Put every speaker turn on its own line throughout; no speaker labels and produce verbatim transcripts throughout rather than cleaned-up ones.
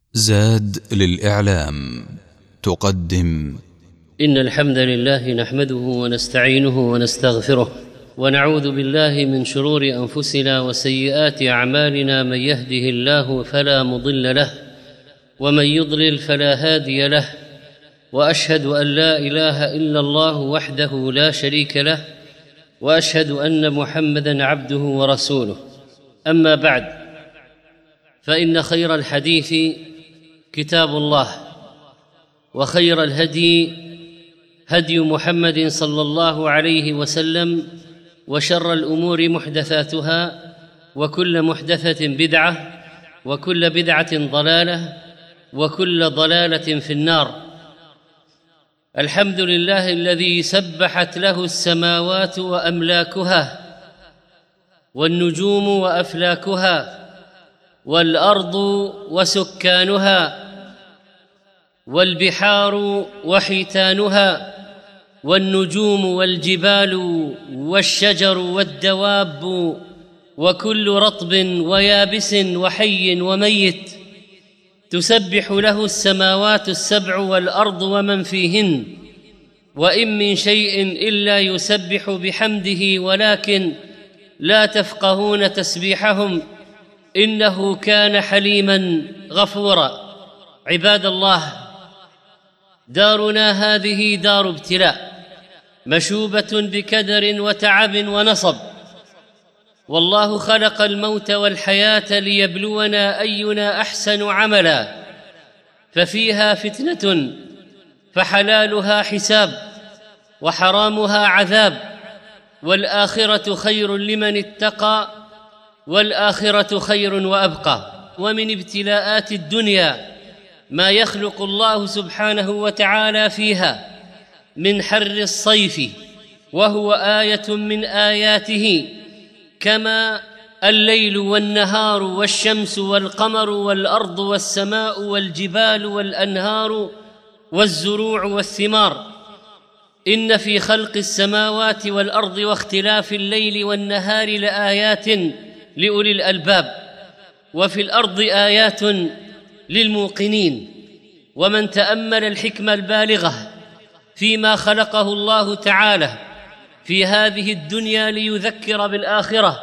زاد للإعلام تقدم
إن الحمد لله نحمده ونستعينه ونستغفره ونعوذ بالله من شرور أنفسنا وسيئات أعمالنا. من يهده الله فلا مضل له ومن يضلل فلا هادي له، وأشهد أن لا إله إلا الله وحده لا شريك له، وأشهد أن محمدًا عبده ورسوله. أما بعد، فإن خير الحديث كتاب الله، وخير الهدي هدي محمد صلى الله عليه وسلم، وشر الأمور محدثاتها، وكل محدثة بدعة، وكل بدعة ضلالة، وكل ضلالة في النار. الحمد لله الذي سبحت له السماوات وأملاكها، والنجوم وأفلاكها، والأرض وسكانها، والبحار وحيتانها، والنجوم والجبال والشجر والدواب، وكل رطب ويابس وحي وميت، تسبح له السماوات السبع والأرض ومن فيهن، وإن من شيء إلا يسبح بحمده ولكن لا تفقهون تسبيحهم إنه كان حليما غفورا. عباد الله، دارنا هذه دار ابتلاء مشوبة بكدر وتعب ونصب، والله خلق الموت والحياة ليبلونا أينا أحسن عملا، ففيها فتنة، فحلالها حساب وحرامها عذاب، والآخرة خير لمن اتقى، والآخرة خير وأبقى. ومن ابتلاءات الدنيا ما يخلق الله سبحانه وتعالى فيها من حر الصيف، وهو آية من آياته، كما الليل والنهار والشمس والقمر والأرض والسماء والجبال والأنهار والزروع والثمار. إن في خلق السماوات والأرض واختلاف الليل والنهار لآيات لأولي الألباب، وفي الأرض آيات للموقنين. ومن تأمل الحكمة البالغة فيما خلقه الله تعالى في هذه الدنيا ليذكر بالآخرة،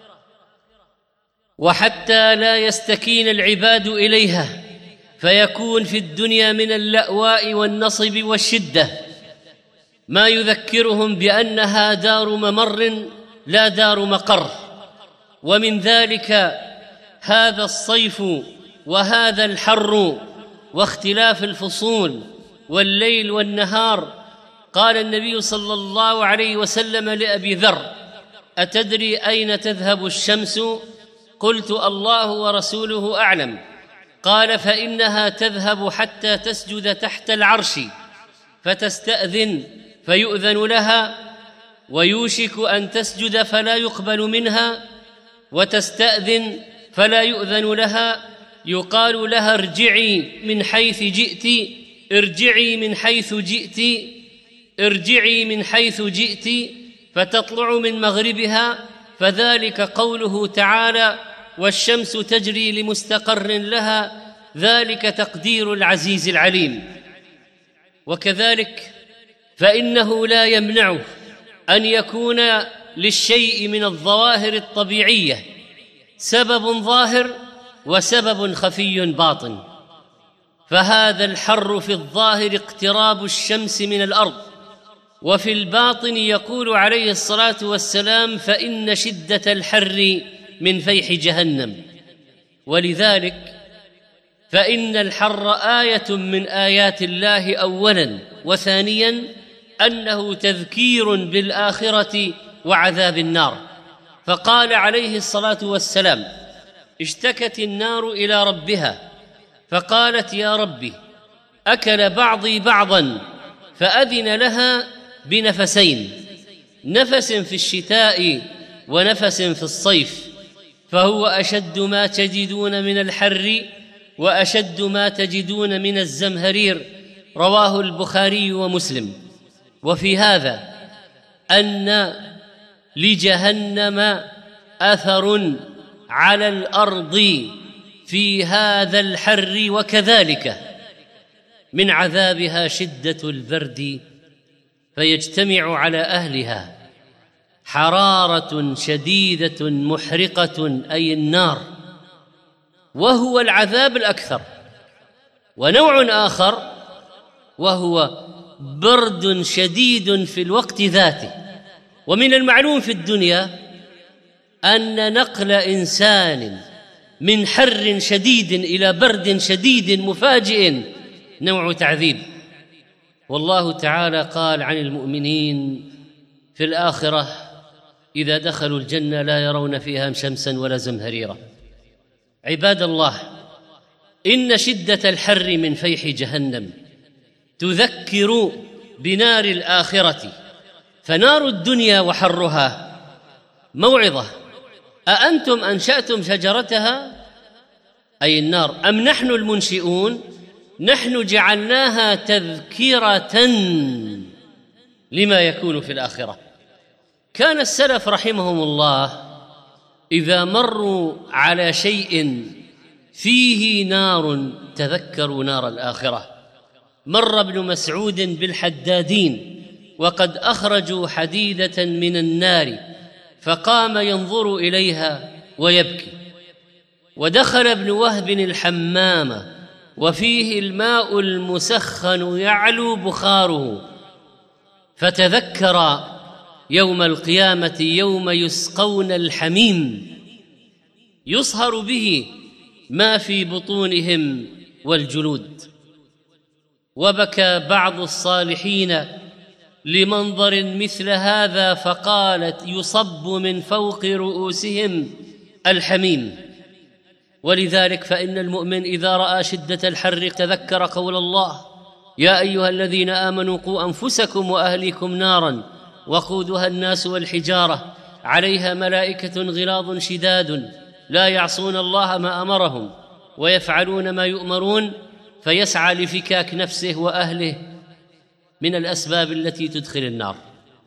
وحتى لا يستكين العباد إليها، فيكون في الدنيا من اللأواء والنصب والشدة ما يذكرهم بأنها دار ممر لا دار مقر. ومن ذلك هذا الصيف وهذا الحر واختلاف الفصول والليل والنهار. قال النبي صلى الله عليه وسلم لأبي ذر: أتدري أين تذهب الشمس؟ قلت: الله ورسوله أعلم. قال: فإنها تذهب حتى تسجد تحت العرش، فتستأذن فيؤذن لها، ويوشك أن تسجد فلا يقبل منها، وتستأذن فلا يؤذن لها، يقال لها: ارجعي من حيث جئت، ارجعي من حيث جئت، ارجعي من حيث جئت، فتطلع من مغربها. فذلك قوله تعالى: والشمس تجري لمستقر لها، ذلك تقدير العزيز العليم. وكذلك فإنه لا يمنع أن يكون للشيء من الظواهر الطبيعية سبب ظاهر وسبب خفي باطن. فهذا الحر في الظاهر اقتراب الشمس من الأرض، وفي الباطن يقول عليه الصلاة والسلام: فإن شدة الحر من فيح جهنم. ولذلك فإن الحر آية من آيات الله أولاً، وثانياً أنه تذكير بالآخرة وعذاب النار. فقال عليه الصلاة والسلام: اشتكت النار إلى ربها فقالت: يا ربي، أكل بعضي بعضاً، فأذن لها بنفسين، نفس في الشتاء ونفس في الصيف، فهو أشد ما تجدون من الحر وأشد ما تجدون من الزمهرير. رواه البخاري ومسلم. وفي هذا أن لجهنم أثر على الأرض في هذا الحر، وكذلك من عذابها شدة البرد، فيجتمع على أهلها حرارة شديدة محرقة، أي النار، وهو العذاب الأكثر. ونوع آخر وهو برد شديد في الوقت ذاته. ومن المعلوم في الدنيا أن نقل إنسان من حر شديد إلى برد شديد مفاجئ نوع تعذيب. والله تعالى قال عن المؤمنين في الآخرة: إذا دخلوا الجنة لا يرون فيها شمسا ولا زمهريرا. عباد الله، إن شدة الحر من فيح جهنم تذكر بنار الآخرة، فنار الدنيا وحرها موعظة. أأنتم أنشأتم شجرتها، أي النار، أم نحن المنشئون؟ نحن جعلناها تذكرة لما يكون في الآخرة. كان السلف رحمهم الله إذا مروا على شيء فيه نار تذكروا نار الآخرة. مر ابن مسعود بالحدادين وقد أخرجوا حديدة من النار، فقام ينظر إليها ويبكي. ودخل ابن وهب الحمام وفيه الماء المسخن يعلو بخاره، فتذكر يوم القيامة يوم يسقون الحميم يصهر به ما في بطونهم والجلود. وبكى بعض الصالحين لمنظر مثل هذا، فقالت: يصب من فوق رؤوسهم الحميم. ولذلك فإن المؤمن إذا رأى شدة الحر تذكر قول الله: يا أيها الذين آمنوا قوا أنفسكم وأهليكم نارا وقودها الناس والحجارة عليها ملائكة غلاظ شداد لا يعصون الله ما أمرهم ويفعلون ما يؤمرون، فيسعى لفكاك نفسه وأهله من الأسباب التي تدخل النار.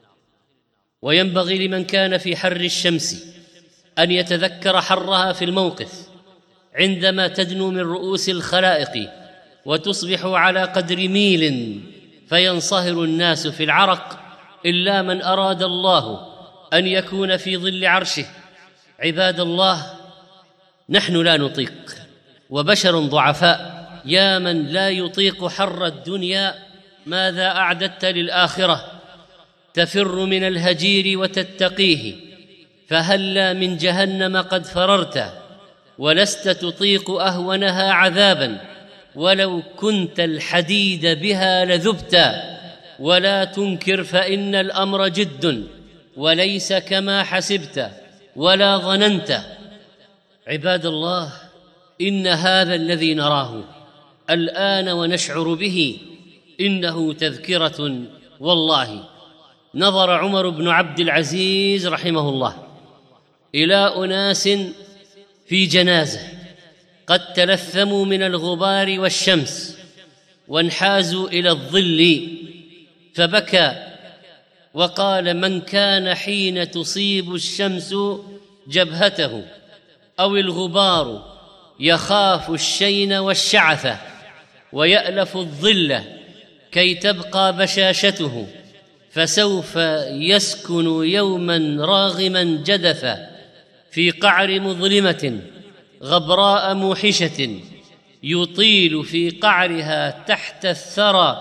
وينبغي لمن كان في حر الشمس أن يتذكر حرها في الموقف عندما تدنو من رؤوس الخلائق وتصبح على قدر ميل فينصهر الناس في العرق، إلا من أراد الله أن يكون في ظل عرشه. عباد الله، نحن لا نطيق، وبشر ضعفاء. يا من لا يطيق حر الدنيا، ماذا أعددت للآخرة؟ تفر من الهجير وتتقيه، فهلا من جهنم قد فررت ولست تطيق أهونها عذابا، ولو كنت الحديد بها لذبت. ولا تنكر فإن الأمر جد وليس كما حسبت ولا ظننت. عباد الله، إن هذا الذي نراه الآن ونشعر به إنه تذكرة. والله نظر عمر بن عبد العزيز رحمه الله إلى أناس في جنازة قد تلثموا من الغبار والشمس وانحازوا إلى الظل، فبكى وقال: من كان حين تصيب الشمس جبهته أو الغبار يخاف الشين والشعث ويألف الظل كي تبقى بشاشته، فسوف يسكن يوما راغما جدثا في قعر مظلمة غبراء موحشة، يطيل في قعرها تحت الثرى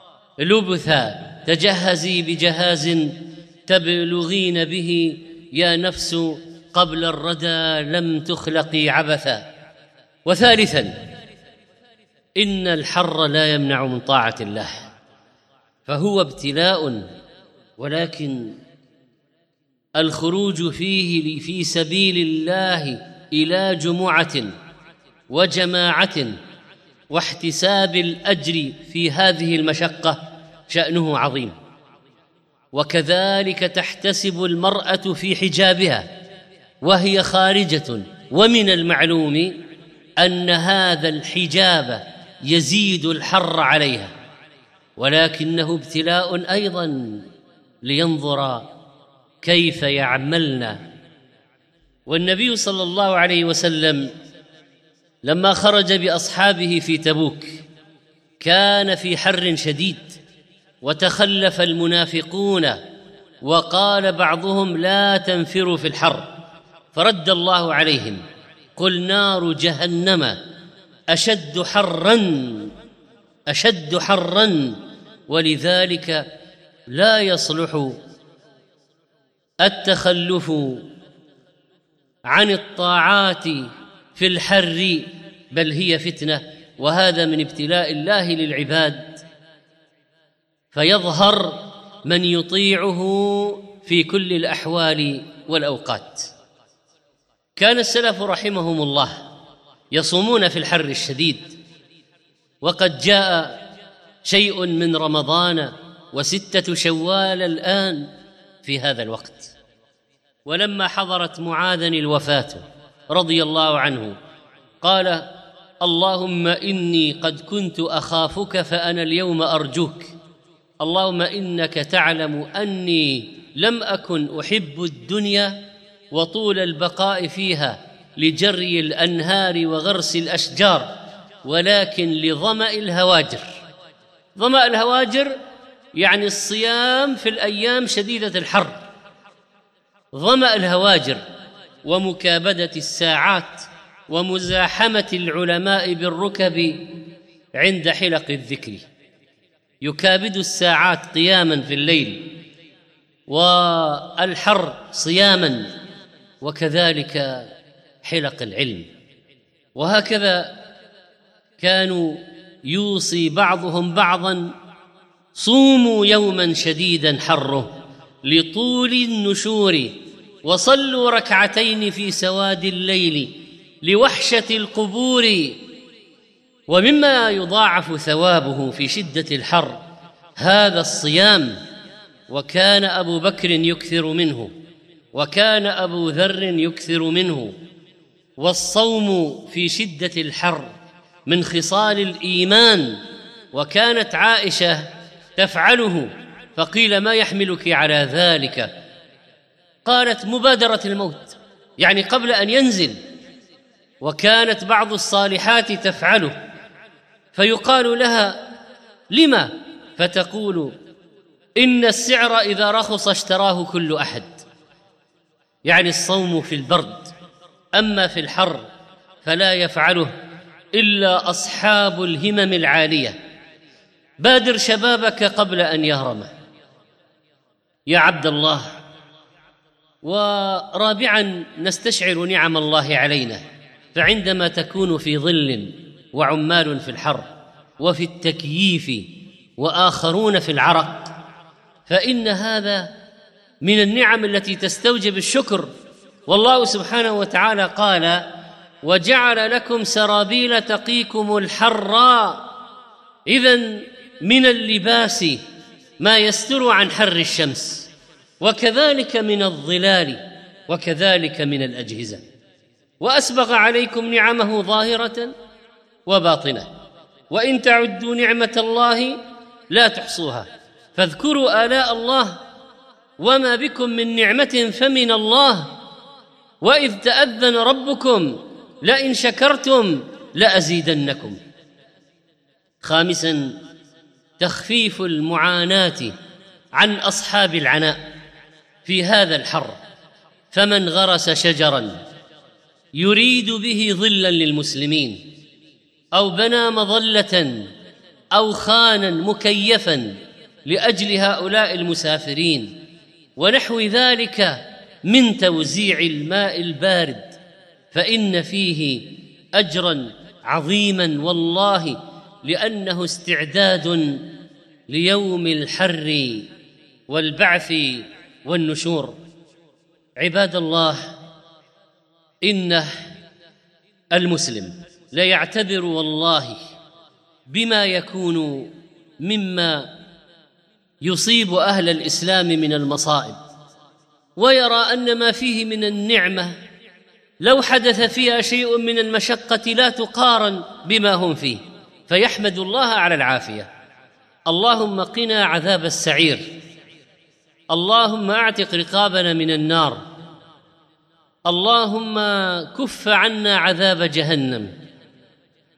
لبثا. تجهزي بجهاز تبلغين به يا نفس، قبل الردى لم تخلقي عبثا. وثالثا، إن الحر لا يمنع من طاعة الله، فهو ابتلاء، ولكن الخروج فيه في سبيل الله إلى جمعة وجماعة واحتساب الأجر في هذه المشقة شأنه عظيم. وكذلك تحتسب المرأة في حجابها وهي خارجة، ومن المعلوم أن هذا الحجاب يزيد الحر عليها، ولكنه ابتلاء أيضا لينظر كيف يعملن. والنبي صلى الله عليه وسلم لما خرج بأصحابه في تبوك كان في حر شديد، وتخلف المنافقون وقال بعضهم لا تنفروا في الحر، فرد الله عليهم: قل نار جهنم أشد حرا أشد حرا ولذلك لا يصلح التخلف عن الطاعات في الحر، بل هي فتنة، وهذا من ابتلاء الله للعباد، فيظهر من يطيعه في كل الأحوال والأوقات. كان السلف رحمهم الله يصومون في الحر الشديد، وقد جاء شيء من رمضان وستة شوال الآن في هذا الوقت. ولما حضرت معاذ الوفاة رضي الله عنه قال: اللهم إني قد كنت أخافك فأنا اليوم أرجوك، اللهم إنك تعلم أني لم أكن أحب الدنيا وطول البقاء فيها لجري الأنهار وغرس الأشجار، ولكن لظمأ الهواجر. ظمأ الهواجر يعني الصيام في الأيام شديدة الحر، ظمأ الهواجر ومكابدة الساعات ومزاحمة العلماء بالركب عند حلق الذكر، يكابد الساعات قياما في الليل والحر صياما، وكذلك حلق العلم. وهكذا كانوا يوصي بعضهم بعضا: صوموا يوما شديدا حره لطول النشور، وصلوا ركعتين في سواد الليل لوحشة القبور. ومما يضاعف ثوابه في شدة الحر هذا الصيام، وكان أبو بكر يكثر منه، وكان أبو ذر يكثر منه. والصوم في شدة الحر من خصال الإيمان، وكانت عائشة تفعله، فقيل: ما يحملك على ذلك؟ قالت: مبادرة الموت، يعني قبل أن ينزل. وكانت بعض الصالحات تفعله، فيقال لها: لما؟ فتقول: إن السعر إذا رخص اشتراه كل أحد. يعني الصوم في البرد، أما في الحر فلا يفعله إلا أصحاب الهمم العالية. بادر شبابك قبل أن يهرم يا عبد الله. ورابعا نستشعر نعم الله علينا، فعندما تكون في ظل وعمال في الحر وفي التكييف وآخرون في العرق، فإن هذا من النعم التي تستوجب الشكر. والله سبحانه وتعالى قال: وجعل لكم سرابيل تقيكم الحر. إذن من اللباس ما يستر عن حر الشمس، وكذلك من الظلال، وكذلك من الأجهزة. وأسبغ عليكم نعمه ظاهرة وباطنة، وإن تعدوا نعمة الله لا تحصوها، فاذكروا آلاء الله وما بكم من نعمة فمن الله، وإذ تأذن ربكم لئن شكرتم لأزيدنكم. خامسا تخفيف المعاناة عن أصحاب العناء في هذا الحر، فمن غرس شجرا يريد به ظلا للمسلمين، أو بنى مظلة أو خانا مكيفا لأجل هؤلاء المسافرين، ونحو ذلك من توزيع الماء البارد، فإن فيه أجرا عظيما والله، لأنه استعداد ليوم الحر والبعث والنشور. عباد الله، إن المسلم ليعتبر والله بما يكون مما يصيب أهل الإسلام من المصائب، ويرى أن ما فيه من النعمة لو حدث فيها شيء من المشقة لا تقارن بما هم فيه، فيحمد الله على العافية. اللهم قنا عذاب السعير، اللهم اعتق رقابنا من النار، اللهم كف عنا عذاب جهنم،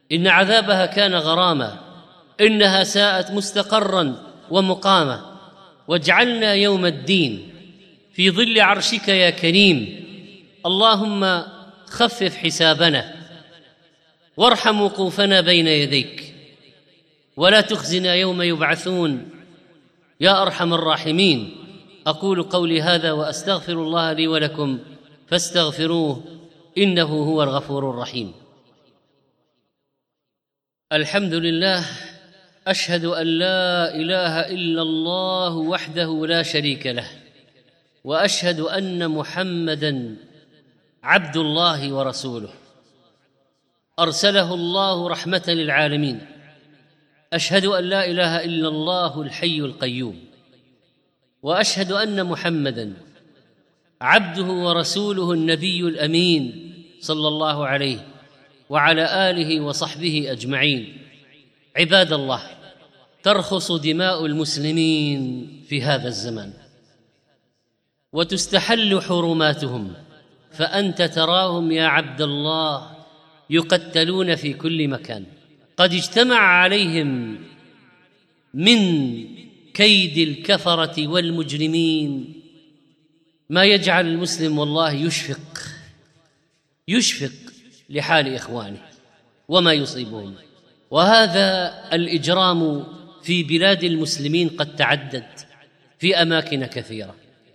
إن عذابها كان غراما، إنها ساءت مستقرا ومقاما. واجعلنا يوم الدين في ظل عرشك يا كريم. اللهم خفف حسابنا وارحم وقوفنا بين يديك، ولا تخزنا يوم يبعثون يا أرحم الراحمين. أقول قولي هذا وأستغفر الله لي ولكم فاستغفروه إنه هو الغفور الرحيم. الحمد لله، أشهد أن لا إله إلا الله وحده لا شريك له، وأشهد أن محمداً عبد الله ورسوله أرسله الله رحمة للعالمين. أشهد أن لا إله إلا الله الحي القيوم، وأشهد أن محمداً عبده ورسوله النبي الأمين صلى الله عليه وعلى آله وصحبه أجمعين. عباد الله، ترخص دماء المسلمين في هذا الزمان وتستحل حرماتهم، فأنت تراهم يا عبد الله يقتلون في كل مكان. قد اجتمع عليهم من كيد الكفرة والمجرمين ما يجعل المسلم والله يشفق يشفق لحال إخوانه وما يصيبهم. وهذا الإجرام في بلاد المسلمين قد تعدد في أماكن كثيرة،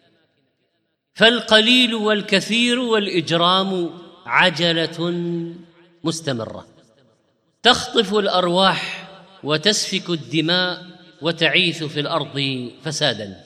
فالقليل والكثير والإجرام عجلة مستمرة تخطف الأرواح وتسفك الدماء وتعيث في الأرض فسادا.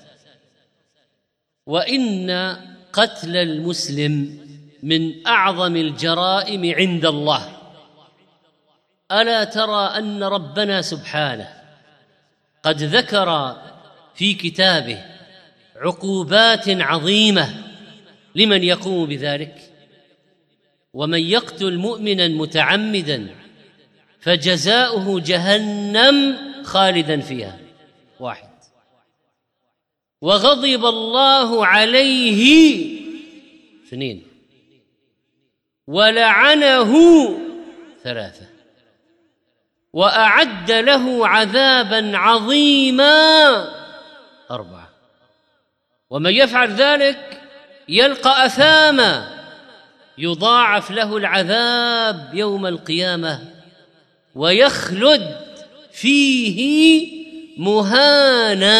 وإن قتل المسلم من أعظم الجرائم عند الله. ألا ترى أن ربنا سبحانه قد ذكر في كتابه عقوبات عظيمة لمن يقوم بذلك؟ ومن يقتل مؤمنا متعمدا فجزاؤه جهنم خالدا فيها، واحد. وغضب الله عليه، اثنين. ولعنه، ثلاثة. وأعد له عذابا عظيما، أربعة. ومن يفعل ذلك يلقى أثاما يضاعف له العذاب يوم القيامة ويخلد فيه مهانا.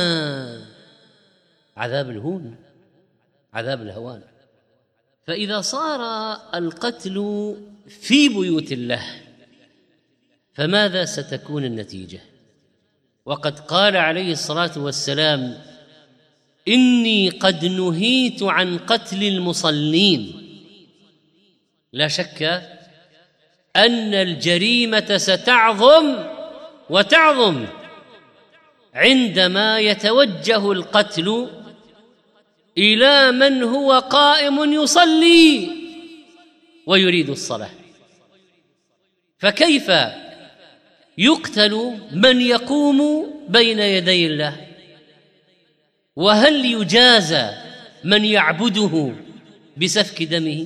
عذاب الهون، عذاب الهوان. فإذا صار القتل في بيوت الله فماذا ستكون النتيجة؟ وقد قال عليه الصلاة والسلام: إني قد نهيت عن قتل المصلين. لا شك أن الجريمة ستعظم وتعظم عندما يتوجه القتل إلى من هو قائم يصلي ويريد الصلاة. فكيف يقتل من يقوم بين يدي الله؟ وهل يجازى من يعبده بسفك دمه؟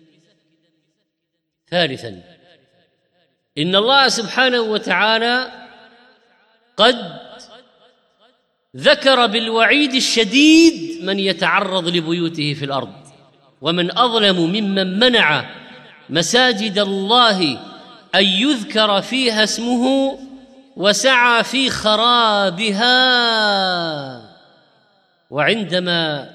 ثالثا، إن الله سبحانه وتعالى قد ذكر بالوعيد الشديد من يتعرض لبيوته في الأرض. ومن أظلم ممن منع مساجد الله أن يذكر فيها اسمه وسعى في خرابها. وعندما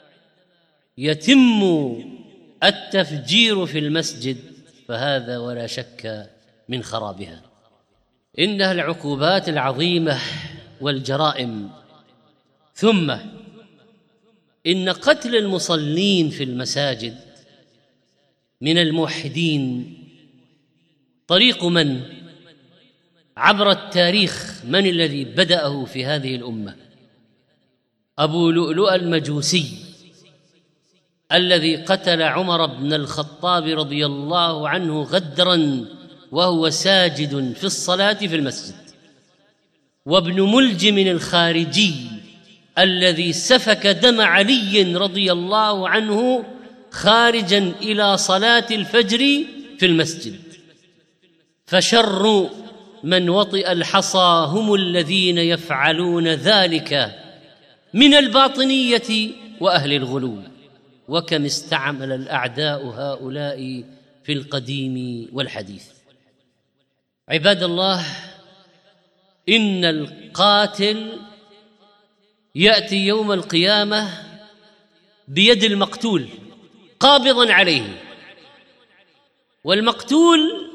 يتم التفجير في المسجد فهذا ولا شك من خرابها. إنها العقوبات العظيمة والجرائم. ثم إن قتل المصلين في المساجد من الموحدين طريق من؟ عبر التاريخ من الذي بدأه في هذه الأمة؟ أبو لؤلؤ المجوسي الذي قتل عمر بن الخطاب رضي الله عنه غدرا وهو ساجد في الصلاة في المسجد. وابن ملجم الخارجي الذي سفك دم علي رضي الله عنه خارجا إلى صلاة الفجر في المسجد. فشر من وطئ الحصى هم الذين يفعلون ذلك من الباطنية وأهل الغلو، وكم استعمل الأعداء هؤلاء في القديم والحديث. عباد الله، إن القاتل يأتي يوم القيامة بيد المقتول قابضا عليه، والمقتول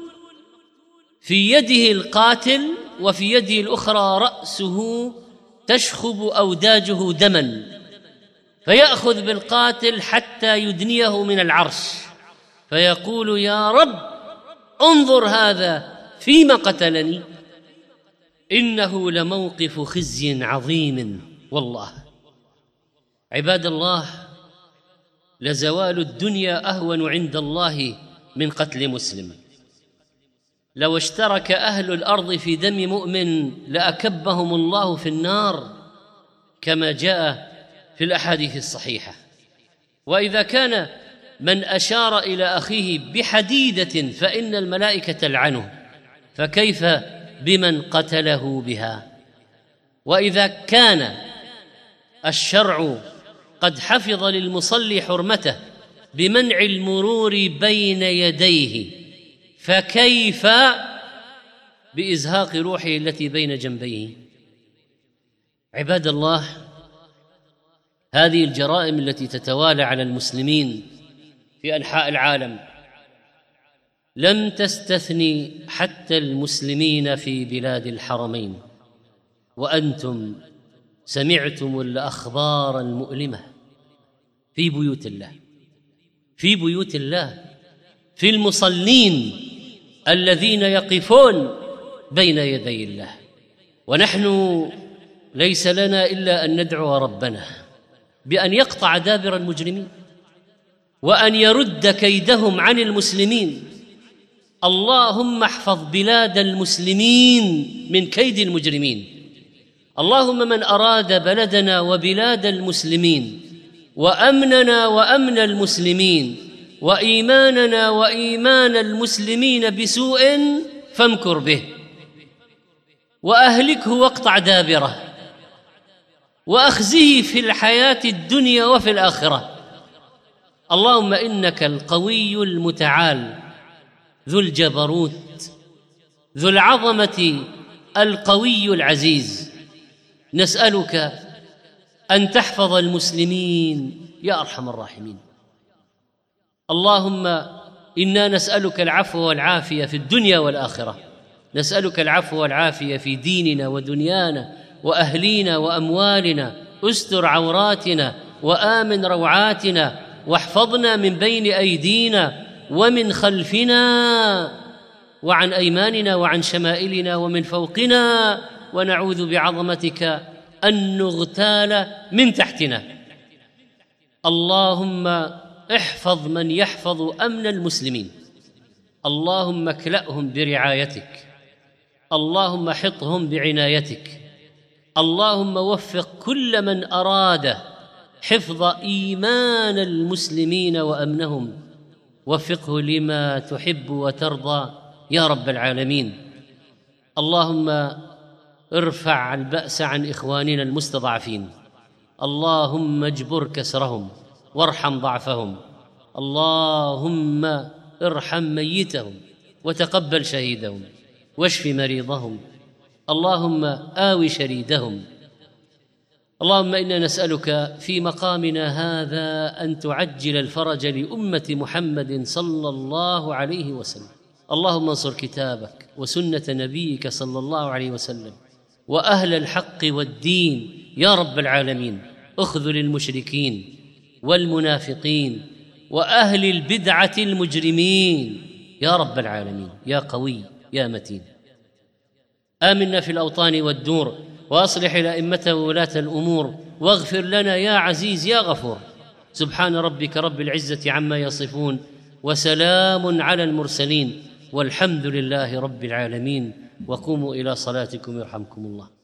في يده القاتل وفي يده الأخرى رأسه تشخب أوداجه دما، فيأخذ بالقاتل حتى يدنيه من العرش فيقول: يا رب انظر هذا فيما قتلني. إنه لموقف خزي عظيم والله. عباد الله، لزوال الدنيا أهون عند الله من قتل مسلم. لو اشترك أهل الأرض في دم مؤمن لأكبهم الله في النار كما جاء في الأحاديث الصحيحة. وإذا كان من أشار إلى أخيه بحديدة فإن الملائكة تلعنه، فكيف بمن قتله بها؟ وإذا كان الشرع قد حفظ للمصلي حرمته بمنع المرور بين يديه، فكيف بإزهاق روحه التي بين جنبيه؟ عباد الله، هذه الجرائم التي تتوالى على المسلمين في أنحاء العالم لم تستثني حتى المسلمين في بلاد الحرمين، وأنتم سمعتم الأخبار المؤلمة في بيوت الله، في بيوت الله، في المصلين الذين يقفون بين يدي الله. ونحن ليس لنا إلا أن ندعو ربنا بأن يقطع دابر المجرمين وأن يرد كيدهم عن المسلمين. اللهم احفظ بلاد المسلمين من كيد المجرمين. اللهم من أراد بلدنا وبلاد المسلمين وأمننا وأمن المسلمين وإيماننا وإيمان المسلمين بسوء فامكر به وأهلكه واقطع دابره وأخزه في الحياة الدنيا وفي الآخرة. اللهم إنك القوي المتعال ذو الجبروت ذو العظمة القوي العزيز، نسألك أن تحفظ المسلمين يا أرحم الراحمين. اللهم إنا نسألك العفو والعافية في الدنيا والآخرة، نسألك العفو والعافية في ديننا ودنيانا وأهلينا وأموالنا، استر عوراتنا وآمن روعاتنا، واحفظنا من بين أيدينا ومن خلفنا وعن أيماننا وعن شمائلنا ومن فوقنا، ونعوذ بعظمتك أن نغتال من تحتنا. اللهم احفظ من يحفظ أمن المسلمين، اللهم اكلأهم برعايتك، اللهم حطهم بعنايتك، اللهم وفق كل من أراد حفظ إيمان المسلمين وأمنهم، وفقه لما تحب وترضى يا رب العالمين. اللهم ارفع البأس عن إخواننا المستضعفين، اللهم اجبر كسرهم وارحم ضعفهم، اللهم ارحم ميتهم وتقبل شهيدهم واشف مريضهم، اللهم آوي شريدهم. اللهم إنا نسألك في مقامنا هذا أن تعجل الفرج لأمة محمد صلى الله عليه وسلم. اللهم انصر كتابك وسنة نبيك صلى الله عليه وسلم وأهل الحق والدين يا رب العالمين. اخذل المشركين والمنافقين وأهل البدعة المجرمين يا رب العالمين يا قوي يا متين. آمنا في الأوطان والدور، وأصلح الأئمة وولاة الأمور، واغفر لنا يا عزيز يا غفور. سبحان ربك رب العزة عما يصفون، وسلام على المرسلين، والحمد لله رب العالمين. وقوموا إلى صلاتكم يرحمكم الله.